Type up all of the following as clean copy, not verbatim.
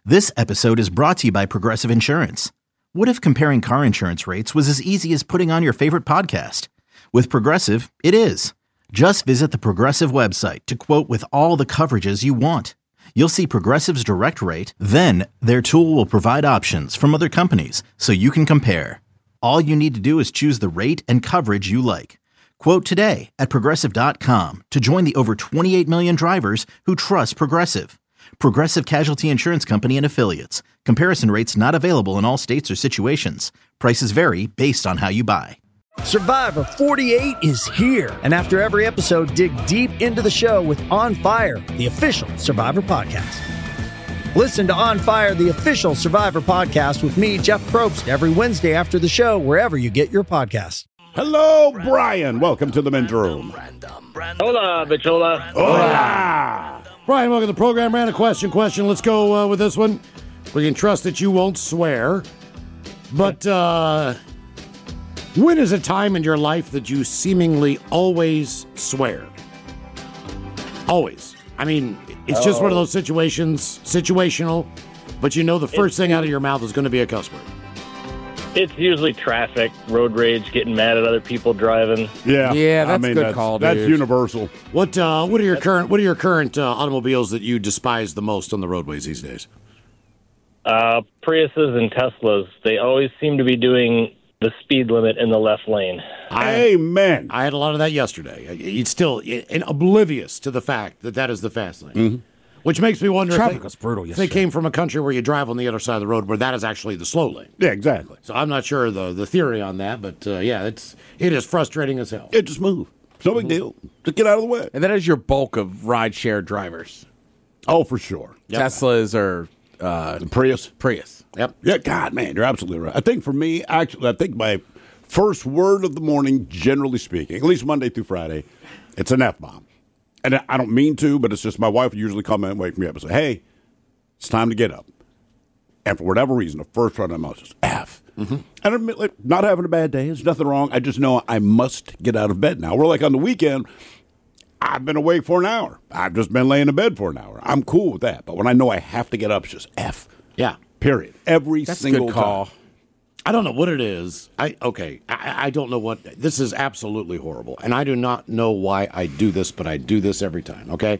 This episode is brought to you by Progressive Insurance. What if comparing car insurance rates was as easy as putting on your favorite podcast? With Progressive, it is. Just visit the Progressive website to quote with all the coverages you want. You'll see Progressive's direct rate, then their tool will provide options from other companies so you can compare. All you need to do is choose the rate and coverage you like. Quote today at Progressive.com to join the over 28 million drivers who trust Progressive. Progressive Casualty Insurance Company and Affiliates. Comparison rates not available in all states or situations. Prices vary based on how you buy. Survivor 48 is here. And after every episode, dig deep into the show with On Fire, the official Survivor podcast. Listen to On Fire, the official Survivor podcast with me, Jeff Probst, every Wednesday after the show, wherever you get your podcasts. Hello, Brian. Welcome to the men's room. Hola, Bichola. Hola. Brian, welcome to the program. Ran a question. Let's go with this one. We can trust that you won't swear. But when is a time in your life that you seemingly always swear? Always. I mean, it's just one of those situational, but you know the first thing out of your mouth is going to be a cuss word. It's usually traffic, road rage, getting mad at other people driving. Yeah, that's a good call, dude. That's universal. What are your current automobiles that you despise the most on the roadways these days? Priuses and Teslas. They always seem to be doing the speed limit in the left lane. Amen. I had a lot of that yesterday. It's still oblivious to the fact that is the fast lane. Mm-hmm. Which makes me wonder Traffic was brutal if yesterday. they came from a country where you drive on the other side of the road where that is actually the slow lane. Yeah, exactly. So I'm not sure the theory on that, but it is frustrating as hell. Just move. It's no big deal. Just get out of the way. And that is your bulk of rideshare drivers. Oh, for sure. Yep. Teslas or The Prius. Yep. Yeah, God, man, you're absolutely right. I think for me, actually, I think my first word of the morning, generally speaking, at least Monday through Friday, it's an F-bomb. And I don't mean to, but it's just my wife would usually come in and wake me up and say, hey, it's time to get up. And for whatever reason, the first one of my mouth is F. Mm-hmm. And I admit, like, not having a bad day. There's nothing wrong. I just know I must get out of bed now. We're like on the weekend, I've been awake for an hour. I've just been laying in bed for an hour. I'm cool with that. But when I know I have to get up, it's just F. Yeah. Period. Every That's single a good call. time. I don't know what it is. I don't know what. This is absolutely horrible. And I do not know why I do this, but I do this every time, okay?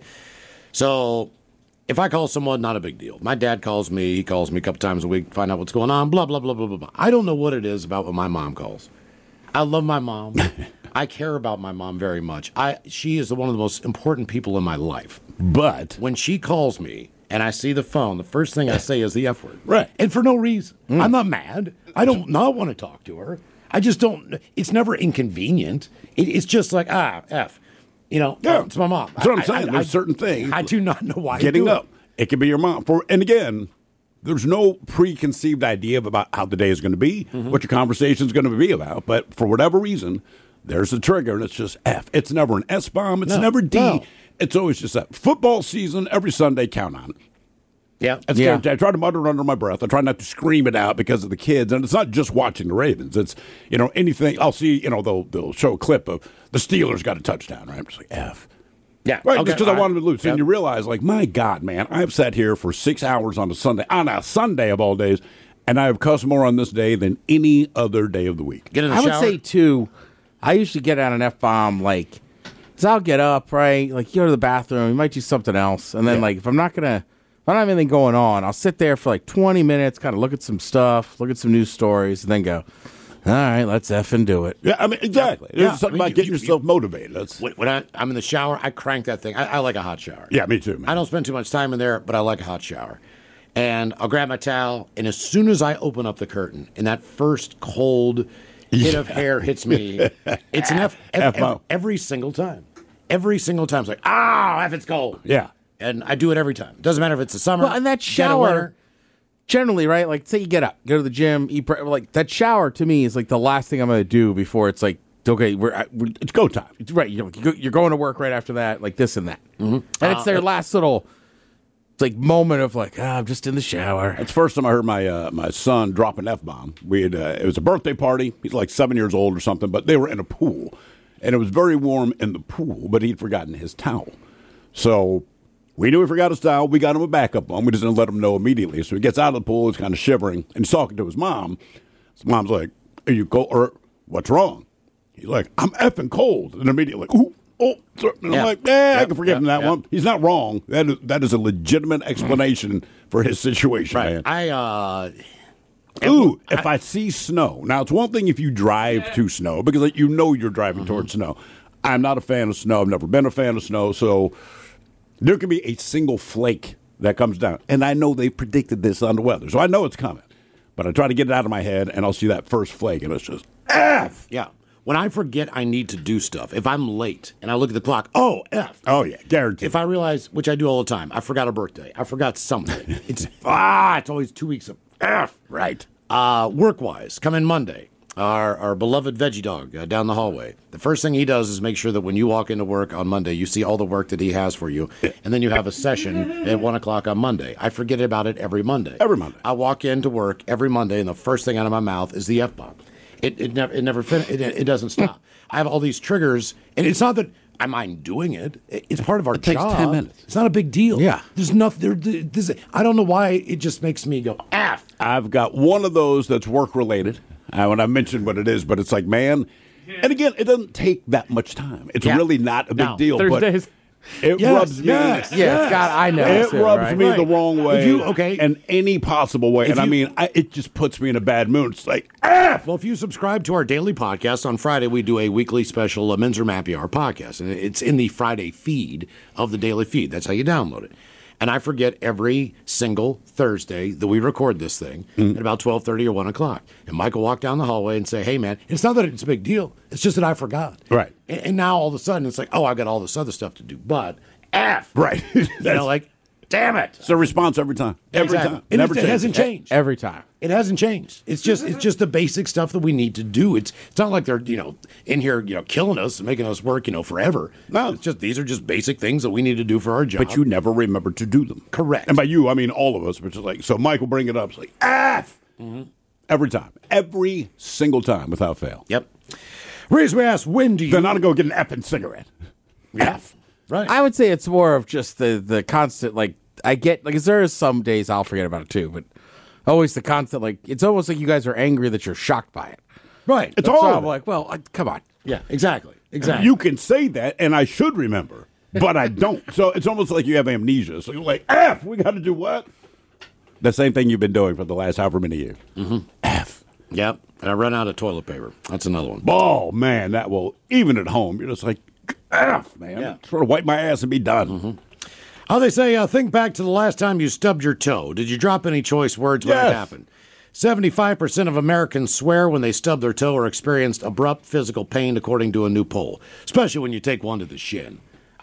So if I call someone, not a big deal. My dad calls me. He calls me a couple times a week, find out what's going on, blah, blah, blah, blah, blah, blah. I don't know what it is about when my mom calls. I love my mom. I care about my mom very much. She is one of the most important people in my life. But When she calls me and I see the phone, the first thing I say is the F word. Right. And for no reason. I'm not mad. I don't not want to talk to her. I just don't. It's never inconvenient. It's just like, F. You know, it's my mom. That's what I'm saying. There's certain things. I do not know why. Getting I do up. It could be your mom. And again, there's no preconceived idea about how the day is going to be, what your conversation is going to be about. But for whatever reason, there's a trigger, and it's just F. It's never an S-bomb. It's never D. No. It's always just that. Football season, every Sunday, count on it. Yeah. That's guaranteed. I try to mutter it under my breath. I try not to scream it out because of the kids. And it's not just watching the Ravens. It's, anything. I'll see, they'll show a clip of the Steelers got a touchdown, right? I'm just like, F. Yeah. Right, okay, just because I wanted to lose. Yep. And you realize, like, my God, man, I've sat here for 6 hours on a Sunday of all days, and I have cussed more on this day than any other day of the week. Get in the I shower. would say, too, I usually get out an F-bomb, like, because I'll get up, right? Like, you go to the bathroom, you might do something else. And then, like, if I don't have anything going on, I'll sit there for, like, 20 minutes, kind of look at some stuff, look at some news stories, and then go, all right, let's effing do it. Yeah, I mean, exactly. Yeah. There's something about getting yourself motivated. That's, When I'm in the shower, I crank that thing. I like a hot shower. yeah, me too, man. I don't spend too much time in there, but I like a hot shower. And I'll grab my towel, and as soon as I open up the curtain, and that first cold hit of hair hits me, it's an F every single time. Every single time. It's like, F, it's cold. Yeah. And I do it every time. Doesn't matter if it's the summer. Well, and that dead of shower, winter. generally, right? Like, say you get up, go to the gym, eat like, that shower, to me, is, like, the last thing I'm going to do before it's like, okay, it's go time. Right, you're going to work right after that, like this and that. Mm-hmm. And it's their last little, like, moment of, like, I'm just in the shower. That's the first time I heard my son drop an F-bomb. It was a birthday party. He's like 7 years old or something, but they were in a pool. And it was very warm in the pool, but he'd forgotten his towel. So We knew he forgot his towel. We got him a backup one. We just didn't let him know immediately. So he gets out of the pool. He's kind of shivering. And he's talking to his mom. His mom's like, are you cold? Or what's wrong? He's like, I'm effing cold. And immediately, like, ooh, oh. And I'm like, I can forgive him that one. He's not wrong. That is a legitimate explanation for his situation, man. If I see snow. Now, it's one thing if you drive to snow, because you know you're driving towards snow. I'm not a fan of snow. I've never been a fan of snow. So there can be a single flake that comes down. And I know they predicted this on the weather, so I know it's coming. But I try to get it out of my head, and I'll see that first flake, and it's just, F! Yeah. When I forget I need to do stuff, if I'm late and I look at the clock, F. Oh, yeah, guaranteed. If I realize, which I do all the time, I forgot a birthday. I forgot something. It's always 2 weeks of F. Right. Work-wise, come in Monday. Our beloved veggie dog down the hallway. The first thing he does is make sure that when you walk into work on Monday, you see all the work that he has for you, and then you have a session at 1 o'clock on Monday. I forget about it every Monday. Every Monday. I walk into work every Monday, and the first thing out of my mouth is the F-bomb. It doesn't stop. I have all these triggers, and it's not that I mind doing it. It's part of our job. It takes 10 minutes. It's not a big deal. Yeah. There's nothing. I don't know why it just makes me go, F. I've got one of those that's work-related. When I mentioned what it is, but it's like, man, and again, it doesn't take that much time. It's really not a big deal. Thursdays. But it rubs me. Yes, God, I know. It rubs me the wrong way. Okay. In any possible way. And it just puts me in a bad mood. It's like, Well, if you subscribe to our daily podcast, on Friday we do a weekly special Men's Room Happy Hour podcast. And it's in the Friday feed of the daily feed. That's how you download it. And I forget every single Thursday that we record this thing at about 12:30 or 1 o'clock. And Michael walk down the hallway and say, hey, man, it's not that it's a big deal. It's just that I forgot. Right. And now all of a sudden it's like, I got all this other stuff to do. But F. Right. Damn it. It's a response every time. Every time. And Never it hasn't changed. Every time. It hasn't changed. It's just the basic stuff that we need to do. It's not like they're in here killing us and making us work forever. No, it's just these are just basic things that we need to do for our job. But you never remember to do them. Correct. And by you, I mean all of us. Which is like, so Mike will bring it up. It's like F every time, every single time without fail. Yep. Reason we asked, when do you? Then I'll go get an effing cigarette. F. Right. I would say it's more of just the constant, I get, there is some days I'll forget about it too, but always the constant, it's almost like you guys are angry that you're shocked by it. Right. It's So all I'm like, well, come on. Yeah, exactly. You can say that, and I should remember, but I don't. So it's almost like you have amnesia. So you're like, F, we got to do what? The same thing you've been doing for the last however many years. F. Yep. And I run out of toilet paper. That's another one. Oh, man, that will, even at home, you're just like, F, man. Yeah. Sort of wipe my ass and be done. Oh, they say, think back to the last time you stubbed your toe. Did you drop any choice words when it happened? 75% of Americans swear when they stub their toe or experienced abrupt physical pain, according to a new poll, especially when you take one to the shin.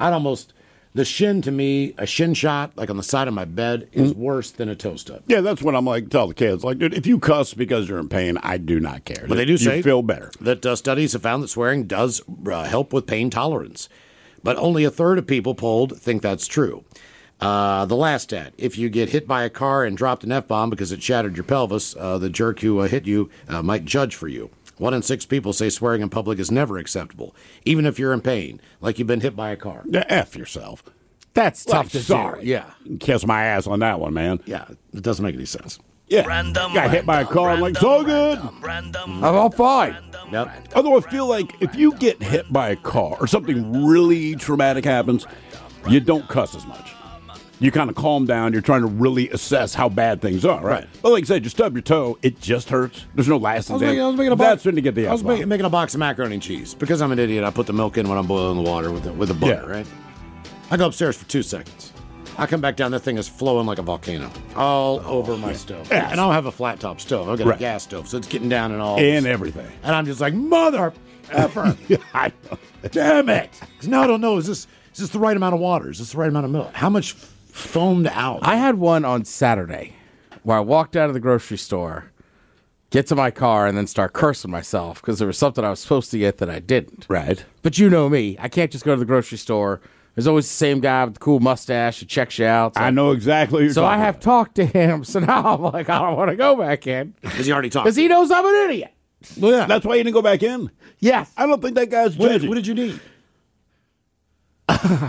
The shin, to me, a shin shot, on the side of my bed, is worse than a toe stub. Yeah, that's what I'm like, tell the kids. Like, dude, if you cuss because you're in pain, I do not care. But they do say you feel better. That studies have found that swearing does help with pain tolerance. But only a third of people polled think that's true. The last stat, if you get hit by a car and dropped an F-bomb because it shattered your pelvis, the jerk who hit you might judge for you. 1 in 6 people say swearing in public is never acceptable, even if you're in pain, like you've been hit by a car. Yeah, F yourself. That's tough to sorry. do. Yeah. Kiss my ass on that one, man. Yeah, it doesn't make any sense. Yeah. Got hit by a car. I'm like, so good. I'm all fine. Yep. Although I feel like if you get hit by a car or something really traumatic happens, you don't cuss as much. You kind of calm down. You're trying to really assess how bad things are, right? But like I said, you stub your toe, it just hurts. There's no lasting damage. That's when you get the I was making a box of macaroni and cheese. Because I'm an idiot, I put the milk in when I'm boiling the water with the butter, right? I go upstairs for 2 seconds. I come back down, that thing is flowing like a volcano all over my stove. Yeah. And I don't have a flat top stove. I've got a gas stove, so it's getting down and all. And everything. And I'm just like, mother effer. I know. Damn it. Because now I don't know, is this the right amount of water? Is this the right amount of milk? How much foamed out? I had one on Saturday where I walked out of the grocery store, get to my car, and then start cursing myself because there was something I was supposed to get that I didn't. Right. But you know me. I can't just go to the grocery store. There's always the same guy with the cool mustache who checks you out. So I know exactly what you're So I talking have about. talked to him. So now I'm like, I don't want to go back in. Because he already talked. Because he knows I'm an idiot. Well, yeah. That's why you didn't go back in? Yes. I don't think that guy's What judging. did you need?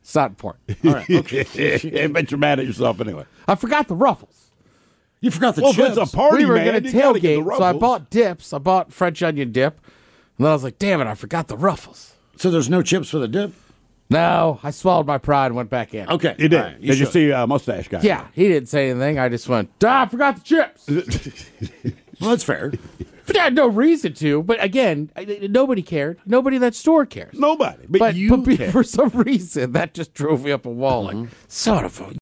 It's not important. All right. Okay. I bet you're mad at yourself anyway. I forgot the Ruffles. You forgot the Well, chips. if it's a party, We were man, going to you gotta get the tailgate, so I Ruffles. bought dips. I bought French onion dip. And then I was like, damn it, I forgot the Ruffles. So there's no chips for the dip? No, I swallowed my pride and went back in. Okay. You did. All right, Did you should. see Mustache Guy? Yeah, he didn't say anything. I just went, I forgot the chips. Well, that's fair. But I had no reason to. But again, nobody cared. Nobody in that store cares. Nobody. But you but care. for some reason, that just drove me up a wall. Like, son of a